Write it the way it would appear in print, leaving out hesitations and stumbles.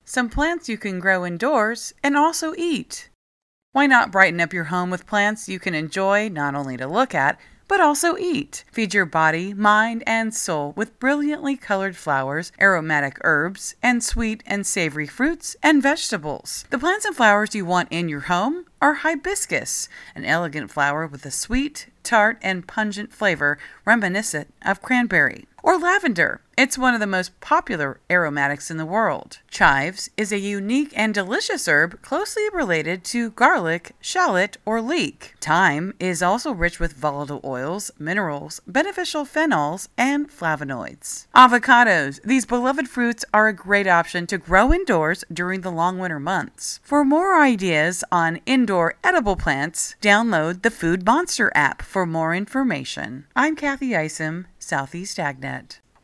Some plants you can grow indoors and also eat. Why not brighten up your home with plants you can enjoy not only to look at, but also eat? Feed your body, mind, and soul with brilliantly colored flowers, aromatic herbs, and sweet and savory fruits and vegetables. The plants and flowers you want in your home are hibiscus, an elegant flower with a sweet, tart, and pungent flavor reminiscent of cranberry. Or lavender. It's one of the most popular aromatics in the world. Chives is a unique and delicious herb closely related to garlic, shallot, or leek. Thyme is also rich with volatile oils, minerals, beneficial phenols, and flavonoids. Avocados. These beloved fruits are a great option to grow indoors during the long winter months. For more ideas on indoor edible plants, download the Food Monster app for more information. I'm Kathy Isom, Southeast AgNet.